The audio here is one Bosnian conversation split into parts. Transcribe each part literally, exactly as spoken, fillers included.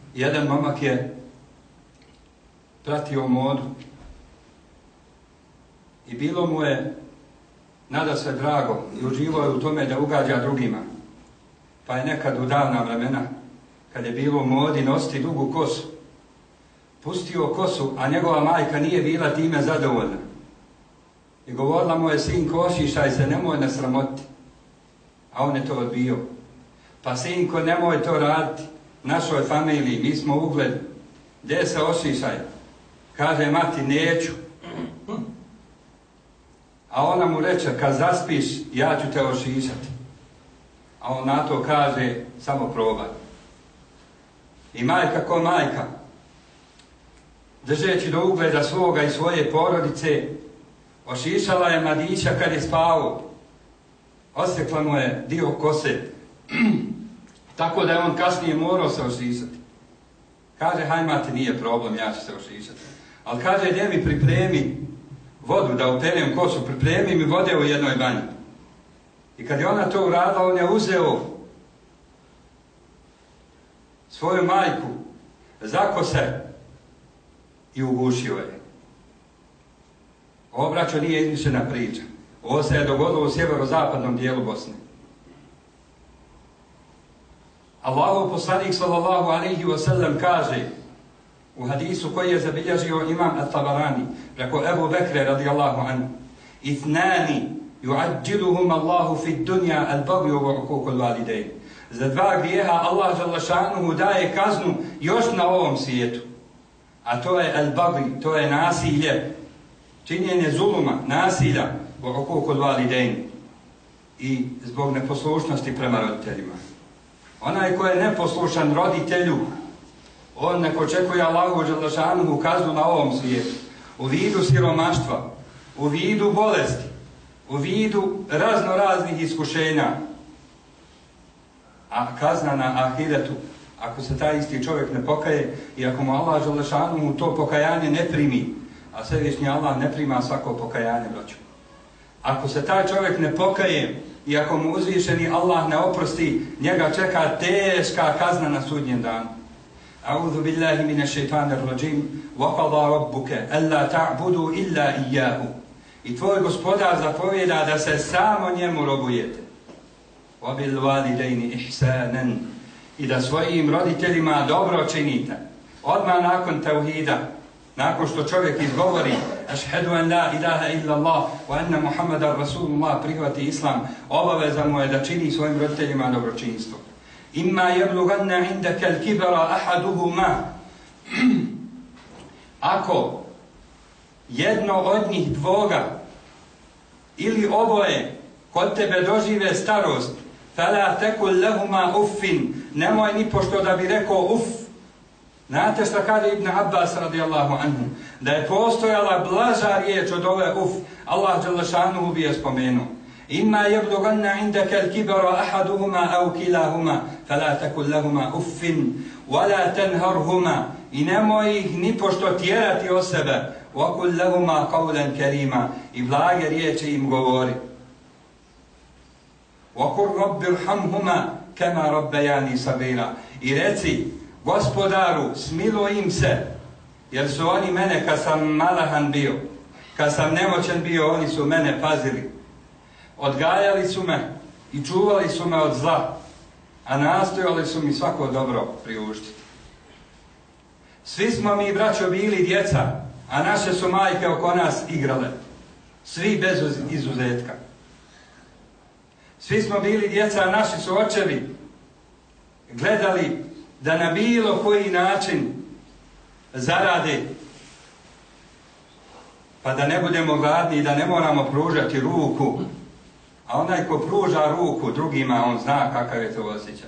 jedan momak je pratio modu i bilo mu je nada sve drago i uživao je u tome da ugađa drugima. Pa je nekad u davna vremena, kad je bilo u modi nositi dugu kosu, pustio kosu, a njegova majka nije bila time zadovoljna. I govorila mu je, sinko, ošišaj se, nemoj nas sramoti. A on je to odbio. Pa sinko, nemoj to raditi našoj familiji, mi smo ugled. Gdje se ošišaj? Kaže mati, neću. A ona mu reče, kad zaspiš, ja ću te ošišati. A on na to kaže, samo probaj. I majka ko majka, držeći do ugleda svoga i svoje porodice, ošišala je mladića kad je spavao. Osjekla mu je dio kose. Tako da je on kasnije morao se ošišati. Kaže, haj mati, nije problem, ja ću se ošišati. Ali kaže, gdje mi pripremi vodu da uperem kosu, pripremi mi vode u jednoj banji. I kad je ona to uradila, on je uzeo svoju majku za kose i ugušio je. Ovo, braćo, nije izmišljena priča. Ovo se je dogodilo u sjeverozapadnom dijelu Bosne. Allahov poslanik sallallahu alejhi ve sellem kaže u hadisu koji je zabilježio imam At-Tabarani preko Ebu Bekre radijallahu anhu: Ithnani yu'ajjiluhum Allahu fi dunya al-baghy wa uquq al-walidayn. Za dva grijeha Allah dželle šanuhu daje kaznu još na ovom svijetu. A to je al-baghy, to je nasilje, činjenje zuluma, nasilja, wa uquq al-walidayn, i zbog neposlušnosti prema roditeljima. Onaj ko je neposlušan roditelju, on nek očekuje Allahu dželle šanuhu kaznu na ovom svijetu, u vidu siromaštva, u vidu bolesti, u vidu razno raznih iskušenja. A kazna na ahiretu, ako se taj isti čovjek ne pokaje i ako mu Allah dželle šanuhu to pokajanje ne primi, a svevišnji Allah ne prima svako pokajanje, braćo. Ako se taj čovjek ne pokaje i ako mu uzvišeni Allah ne oprosti, njega čeka teška kazna na sudnjem danu. A'udhu billahi minash shaitanir rajim. Wa qada rabbuka alla ta'budu illa iyyahu. I tvoj gospodar zapovjeda da se samo njemu robujete. Wa bil walidayni ihsanan. I da svojim roditeljima dobro činite. Odmah nakon tauhida, nakon što čovjek izgovori ašhedu an la ilaha illa Allah wa anna Muhammadan Rasulullah, prihvati islam, obaveza mu je da čini svojim roditeljima dobročinstvo. Imma yablughanna indaka al-kibara ahaduhuma. Ako jedno od njih dvoga ili oboje kod tebe dožive starost, fala takul lahuma uffin, nemoj ni pošto da bi rekao uf. Znate šta kaže Ibn Abbas radijallahu anhu? Da je postojala blaža riječ od ove uf, Allah dželle šanuhu bi je spomenuo. Imma yablughanna indaka al-kibara ahaduhuma aw kilahuma fala takul lahuma uffin wala tanharhuma, i nemoj ih ni pošto tjerati o sebe, wa qul lahuma qawlan karima, i blage riječi im govori. Wa qur rabbi irhamhuma kama rabbayani saghira, i reci gospodaru, smiluj im se, jer su oni mene kad sam malahan bio, kad sam nemoćan bio, oni su mene pazili. Odgajali su me i čuvali su me od zla, a nastojali su mi svako dobro priuštiti. Svi smo mi, braćo, bili djeca, a naše su majke oko nas igrale. Svi bez izuzetka. Svi smo bili djeca, a naši su očevi gledali da na bilo koji način zarade, pa da ne budemo gladni i da ne moramo pružati ruku. A onaj ko pruža ruku drugima, on zna kakav je to osjećaj.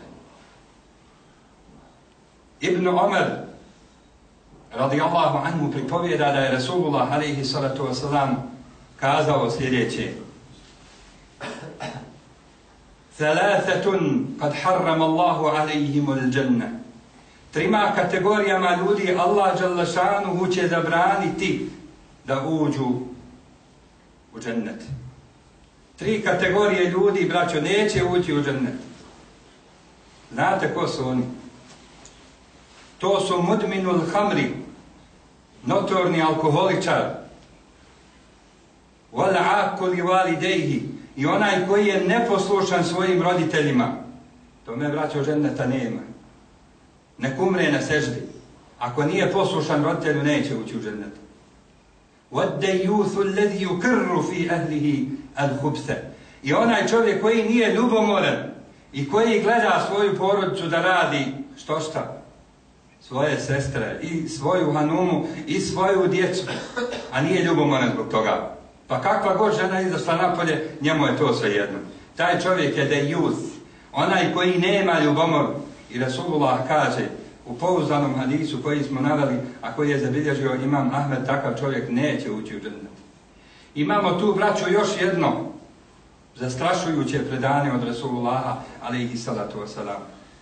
Ibn Omer radijallahu anhu pripovjeda da je Rasulullah alejhi salatu wasalam kazao sljedeće: Thalathatun kad harrama Allahu alejhimul džanna. Trima kategorijama ljudi Allah dželle šanuhu će zabraniti da uđu u džennet. Tri kategorije ljudi, braćo, neće ući u džennet. Znate ko su oni? To su mudminul hamri, notorni alkoholičar, wal aquli walidayhi, i onaj koji je neposlušan svojim roditeljima. To me braćo dženneta nema. Nek umre na seždi. Ako nije poslušan roditelju, neće ući u džennet. وَالدَّيُّوثُ الَّذِي يُكِرُّ فِي أَهْلِهِ الْخُبْثَ. I onaj čovjek koji nije ljubomoran i koji gleda svoju porodicu da radi što šta? Svoje sestre i svoju hanumu i svoju djecu, a nije ljubomoran zbog toga. Pa kakva god žena izašla napolje, njemu je to svejedno. Taj čovjek je dejus, onaj koji nema ljubomor. I Rasulullah kaže u pouzdanom hadisu koji smo naveli, a koji je zabilježio imam Ahmed, takav čovjek neće ući u džennet. Imamo tu, braću, još jedno zastrašujuće predanje od Rasulullaha, alejhi salatu wasalam,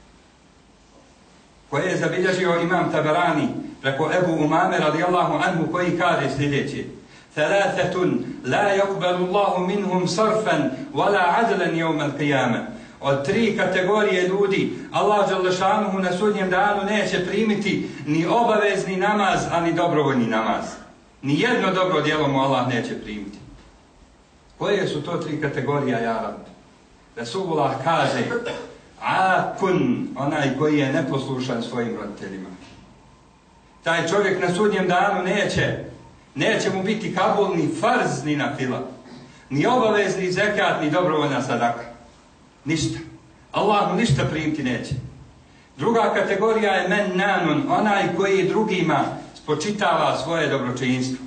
koje je zabilježio imam Tabarani preko Ebu Umame radijallahu anhu, koji kaže sljedeće: ثلاثة لا يقبل الله منهم صرفا ولا عدلا يوم القيامة. Od tri kategorije ljudi Allah dželešanuhu na sudnjem danu neće primiti ni obavezni namaz, a ni dobrovoljni namaz. Ni jedno dobro djelo mu Allah neće primiti. Koje su to tri kategorije, ja rab? Rasulullah kaže: akun, onaj koji je neposlušan svojim roditeljima. Taj čovjek na sudnjem danu neće, neće mu biti kabul ni farz ni nafila, ni obavezni zekat, ni dobrovoljna sadaka. Ništa. Allah mu ništa primiti neće. Druga kategorija je mennanun, onaj koji drugima spočitava svoje dobročinstvo.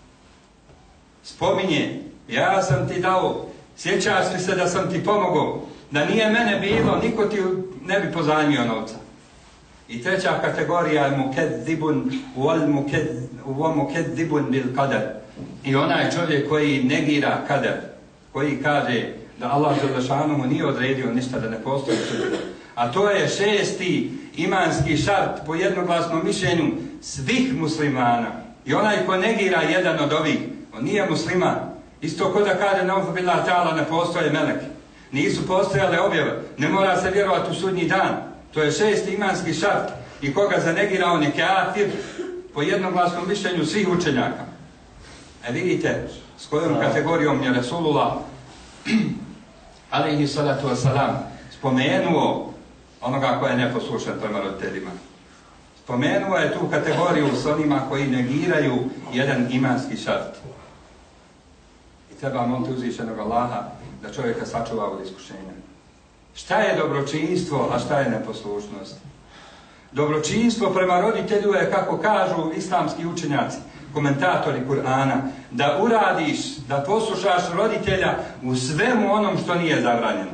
Spominje: ja sam ti dao, sjećaš li se da sam ti pomogao, da nije mene bilo, niko ti ne bi pozajmio novca. I treća kategorija je mukeddibun wa mukeddibun bil qadar. I onaj čovjek koji negira kader, koji kaže da Allah dželešanuhu nije odredio ništa, da ne postoji sudbina. A to je šesti imanski šart po jednoglasnom mišljenju svih muslimana. I onaj ko negira jedan od ovih, on nije musliman. Isto ko da kaže nauzu billah ta'ala, ne postoje meleki, nisu postojale objave, ne mora se vjerovati u sudnji dan. To je šesti imanski šart. I koga zanegira, on je kafir po jednoglasnom mišljenju svih učenjaka. E vidite s kojom kategorijom je Rasulullah alejhi salatu wasalam spomenuo onoga koja je neposlušan prema roditeljima. Spomenuo je tu kategoriju s onima koji negiraju jedan imanski šart. I treba moliti uzvišenog Allaha da čovjeka sačuva od iskušenja. Šta je dobročinstvo, a šta je neposlušnost? Dobročinstvo prema roditelju je, kako kažu islamski učenjaci, komentatori Kur'ana, da uradiš, da poslušaš roditelja u svemu onom što nije zabranjeno.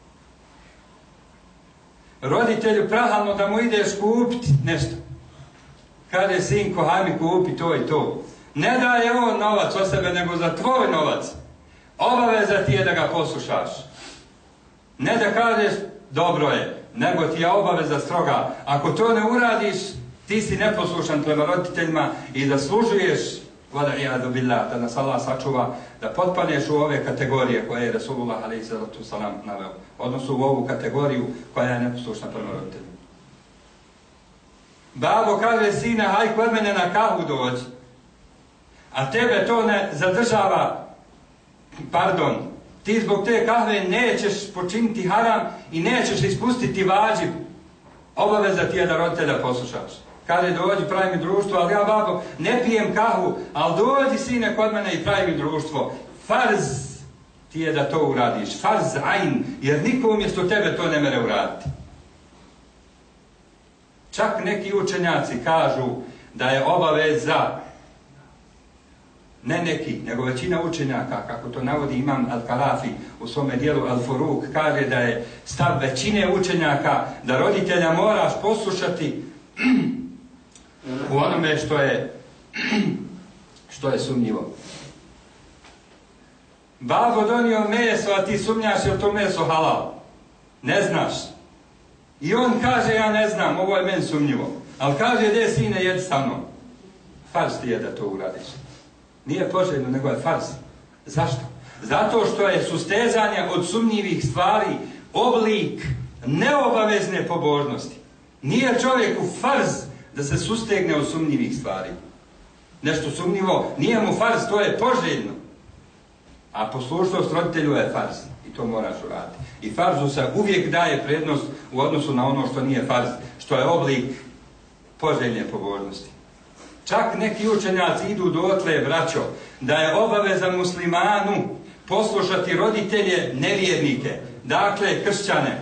Roditelju prahalno da mu ideš kupiti nešto. Kaže: sinko, haj mi kupi to i to. Ne daje on novac od sebe, nego za tvoj novac. Obaveza ti je da ga poslušaš. Ne da kažeš dobro je, nego ti je obaveza stroga. Ako to ne uradiš, ti si neposlušan prema roditeljima i zaslužuješ, vada ijadu billah, da nas Allah sačuva, da potpadneš u ove kategorije koje je Rasulullah alejhi salatu wasalam naveo. Odnosno u ovu kategoriju koja je neposlušna prema roditeljima. Babo kaže: sine, haj kod mene na kahu dođi. A tebe to ne zadržava, pardon, ti zbog te kahve nećeš počiniti haram i nećeš ispustiti vađib. Obaveza ti je da roditelja poslušaš. Kaže: dođi, pravi mi društvo, ali ja, babo, ne pijem kahu, ali dođi, sine, kod mene i pravi mi društvo. Farz ti je da to uradiš. Farz ajn, jer niko umjesto tebe to ne mere uraditi. Čak neki učenjaci kažu da je obaveza, ne neki, nego većina učenjaka, kako to navodi imam Al-Karafi u svome dijelu Al-Furuk, kaže da je stav većine učenjaka da roditelja moraš poslušati u onome što je što je sumnjivo. Babo donio meso, a ti sumnjaš je to meso halal. Ne znaš. I on kaže: ja ne znam, ovo je meni sumnjivo. Ali kaže: gdje sine, jedi sa mnom. Farz ti je da to uradiš. Nije poželjno, nego je farz. Zašto? Zato što je sustezanje od sumnjivih stvari oblik neobavezne pobožnosti. Nije čovjeku farz da se sustegne od sumnjivih stvari. Nešto sumnjivo, nije mu farz, to je poželjno. A poslušnost roditelju je farz. I to moraš uraditi. I farzu se uvijek daje prednost u odnosu na ono što nije farz, što je oblik poželjne pobožnosti. Čak neki učenjaci idu dotle, braćo, da je obaveza muslimanu poslušati roditelje nevjernike, dakle kršćane.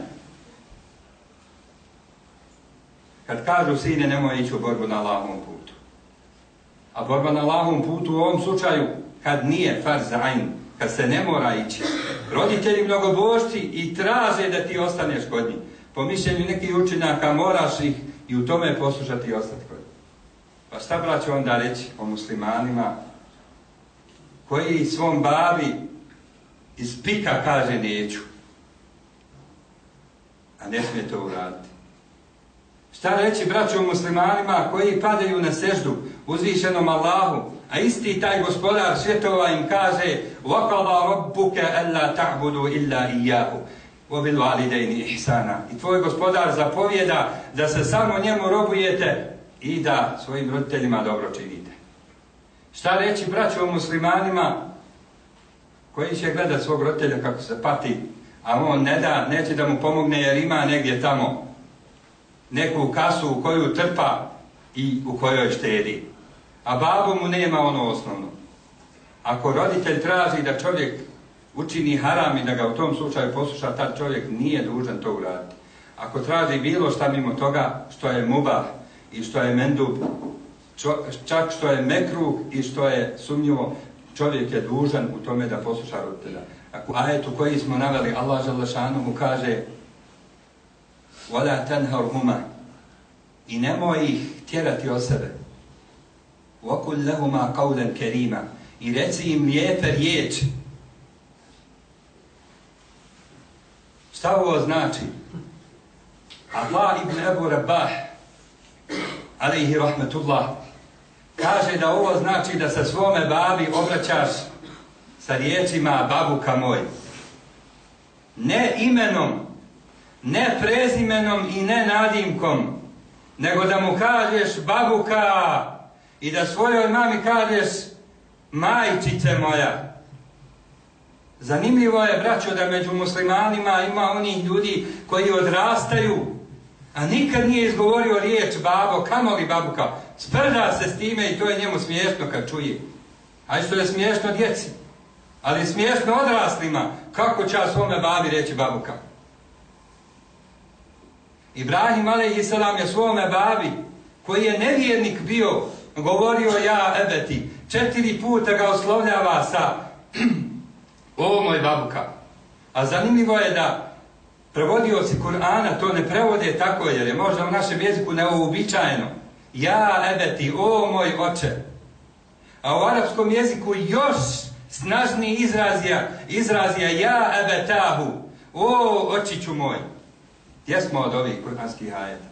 Kad kažu sine nemoj ići u borbu na Allahovom putu. A borba na Allahovom putu u ovom slučaju kad nije farz ain, kad se ne mora ići. Roditelji mnogobožci i traže da ti ostaneš kod njih. Po mišljenju nekih učenjaka moraš ih i u tome poslušati i ostati kod njih. Pa šta braću onda reći o muslimanima koji svom babi iz pika kaže neću, a ne smije to uraditi. Šta reći braću o muslimanima koji padaju na seždu uzvišenom Allahu, a isti taj gospodar svjetova im kaže وَقَضَى رَبُّكَ أَلَّا تَعْبُدُوا إِلَّا إِيَّهُ وَبِالْوَالِدَيْنِ إِحْسَانًا. I tvoj gospodar zapovjeda da se samo njemu robujete i da svojim roditeljima dobro činite. Šta reći braću o muslimanima koji će gledati svog roditelja kako se pati, a on ne da, neće da mu pomogne jer ima negdje tamo neku kasu u koju trpa i u kojoj štedi. A babo mu nema ono osnovno. Ako roditelj traži da čovjek učini haram i da ga u tom slučaju posluša, tad čovjek nije dužan to uraditi. Ako traži bilo šta mimo toga što je mubah i što je mendub, čak što je mekruh i što je sumnjivo, čovjek je dužan u tome da posluša roditelja. Ako ajetu koji smo naveli, Allah dželle šanuhu kaže وَلَا تَنْهَرْهُمَا i nemoj ih tjerati od sebe. وَقُلْ لَهُمَا قَوْلًا كَرِيمًا i reci im lijepe riječi. Šta ovo znači? Allah ibn Ebu Rabah alejhi rahmetullah kaže da ovo znači da se svome babi obraćaš sa riječima babuka moj. Ne imenom, ne prezimenom i ne nadimkom, nego da mu kažeš babuka i da svojoj mami kažeš majčice moja. Zanimljivo je, braćo, da među muslimanima ima onih ljudi koji odrastaju, a nikad nije izgovorio riječ babo, kamoli babuka. Sprda se s time i to je njemu smiješno kad čuje. A što je smiješno djeci, ali smiješno odraslima, kako će svome babi reći babuka. Ibrahim alejhi selam je svome babi, koji je nevjernik bio, govorio ja ebeti, četiri puta ga oslovljava sa ovo moj babuka. A zanimljivo je da prevodioci Kur'ana to ne prevode tako, jer je možda u našem jeziku neuobičajeno. Ja ebeti, o moj oče. A u arapskom jeziku još snažniji izrazija, izrazija ja ebetahu, o očiću moj. Gdje smo od ovih kur'anskih ajeta?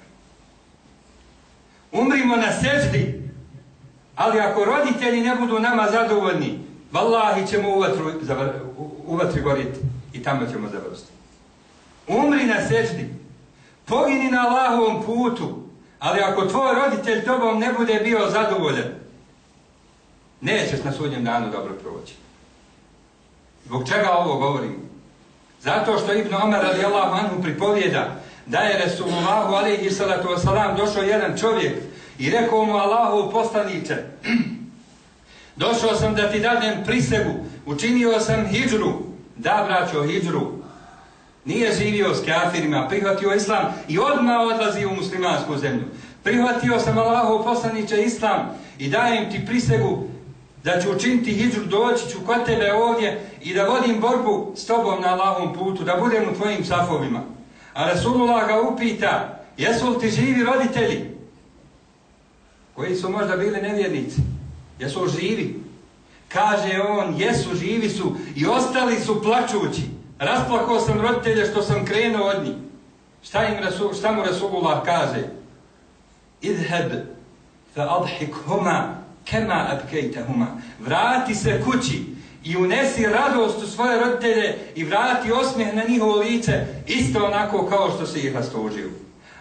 Umrimo na seždi, ali ako roditelji ne budu nama zadovoljni, vallahi ćemo u vatru, u vatri goriti i tamo ćemo završiti. Umri na seždi, pogini na Allahovom putu, ali ako tvoj roditelj tobom ne bude bio zadovoljan, nećeš na sudnjem danu dobro proći. Zbog čega ovo govorim? Zato što Ibn Omer radijallahu anhu pripovijeda da je Resulullahu alejhi salatu wasalam došao jedan čovjek i rekao mu Allahu poslaniče, došao sam da ti dadnem prisegu, učinio sam hidžru. Da, braćo, hidžru. Nije živio s kafirima, prihvatio islam i odmah odlazi u muslimansku zemlju. Prihvatio sam Allahu poslaniče islam i dajem ti prisegu da ću učiniti hidžru, doći ću kod tebe ovdje i da vodim borbu s tobom na Allahovom putu, da budem u tvojim safovima. A Rasulullah ga upita, jesu li ti živi roditelji? Koji su možda bili nevjernici. Jesu li živi? Kaže on, jesu, živi su i ostali su plačući. Rasplakao sam roditelje što sam krenuo od njih. Šta, im Rasul, šta mu Rasulullah kaže? Idheb fa adhikhuma kema abkejtahuma. Vrati se kući i unesi radost u svoje roditelje i vrati osmijeh na njihovo lice isto onako kao što si ih rastužio.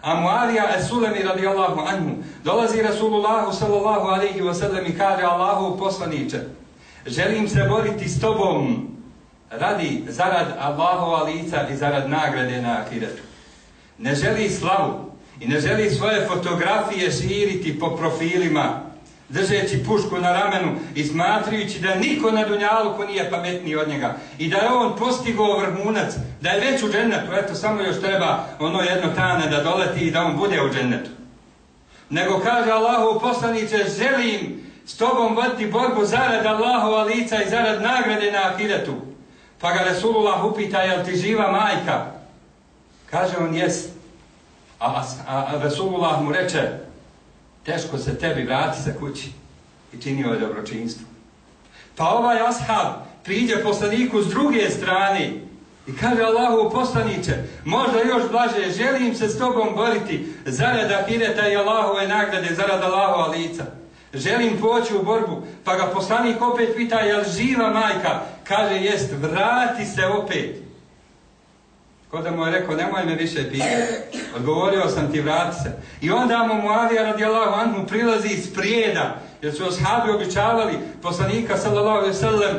A Muavija es-Sulemi radijallahu anhu dolazi Rasulullahu sallallahu alaihi wa sallam i kaže: Allahu poslaniče, želim se boriti s tobom radi zarad Allahova lica i zarad nagrade na ahiretu. Ne želi slavu i ne želi svoje fotografije širiti po profilima, držeći pušku na ramenu i smatrajući da niko na dunjaluku nije pametniji od njega i da je on postigao vrhunac, da je već u džennetu, eto samo još treba ono jedno tane da doleti i da on bude u džennetu. Nego kaže: Allahu poslaniče, želim s tobom voditi borbu zarad Allahova lica i zarad nagrade na ahiretu. Pa ga Resulullah upita: jel ti živa majka? Kaže on: jest. A, a, a Resulullah mu reče: teško se tebi, vrati se kući. I činio je dobročinstvo. Pa ovaj ashab priđe poslaniku s druge strane i kaže: Allahu poslaniče, možda još blaže, želim se s tobom boriti zarad ahireta i Allahove nagrade, zarad Allahova lica. Želim poći u borbu. Pa ga poslanik opet pita: jel živa majka? Kaže: jest. Vrati se opet. Ko da mu je rekao: nemoj me više pitati. Odgovorio sam ti, vrati se. I onda mu Muavija radijallahu anhu prilazi iz prijeda, jer su ashabi običavali poslanika sallallahu alejhi ve sellem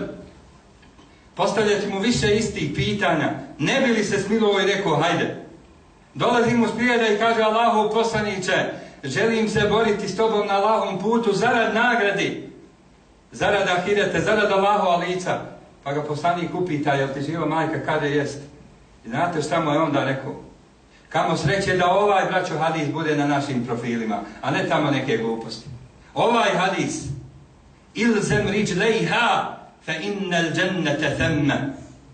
postavljati mu više istih pitanja. Ne bi li se smilovao i rekao: hajde. Dolazi mu iz prijeda i kaže: Allahu poslaniče, želim se boriti s tobom na Allahovom putu zarad nagradi, zarad ahirete, zarad Allahova lica. Pa ga poslanik upita: jel ti živa majka? Kaže: jest. I znate šta mu je onda rekao? Kamo sreće da ovaj, braćo, hadis bude na našim profilima, a ne tamo neke gluposti. Ovaj hadis: ilzem riđlejha fa innal džennete themme.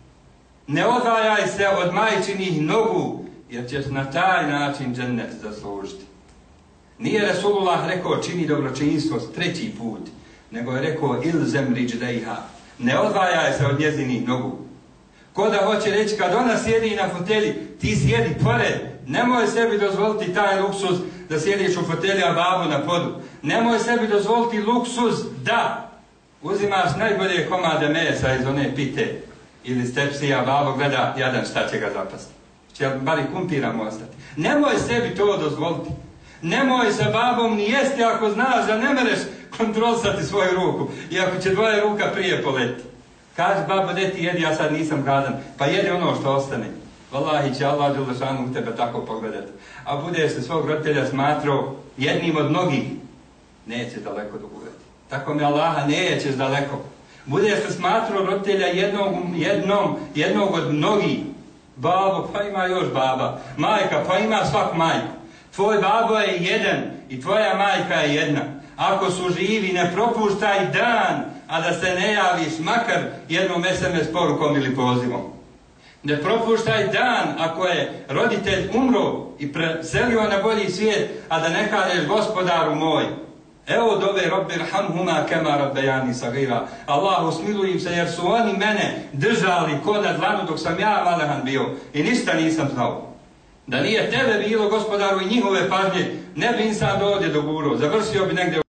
Ne odvajaj se od majčinih nogu, jer ćeš na taj način džennet zaslužiti. Nije Resulullah rekao: čini dobročinstvo treći put, nego je rekao: ilzem riđlejha. Ne odvajaj se od njezinih nogu. Ko da hoće reći, kad ona sjedi na fotelji, ti sjedi pored. Nemoj sebi dozvoliti taj luksuz da sjediš u fotelji, a babu na podu. Nemoj sebi dozvoliti luksuz da uzimaš najbolje komade mesa iz one pite ili stepsija, a babo gleda jadan šta će ga zapasti. Će bar i kumpiramo ostati. Nemoj sebi to dozvoliti. Nemoj sa babom ni jesti ako znaš da ne mereš kontrolisati svoju ruku. I ako će dvoje ruka prije poleti. Kaži: babo, de ti jedi, ja sad nisam gladan. Pa jedi ono što ostane. Wallahi će Allah dželešanu u tebe tako pogledati. A budeš se svog roditelja smatrao jednim od mnogih, nećeš daleko dogurati. Tako mi Allaha, nećeš daleko. Budeš se smatrao roditelja jednog, jednom, jednog od mnogih. Babo, pa ima još baba. Majka, pa ima svak majku. Tvoj babo je jedan i tvoja majka je jedna. Ako su živi, ne propuštaj dan, a da se ne javiš makar jednom es em es porukom ili pozivom. Ne propuštaj dan ako je roditelj umro i preselio na bolji svijet, a da ne kažeš: gospodaru moj, evo dove Rabbi rhamhuma kema rabbejani sagira. Allahu, smiluj im se jer su oni mene držali ko na dlanu dok sam ja malehan bio i ništa nisam znao. Da nije tebe bilo, gospodaru, i njihove pažnje, ne bi insan do ovdje dogurao. Završio bi negdje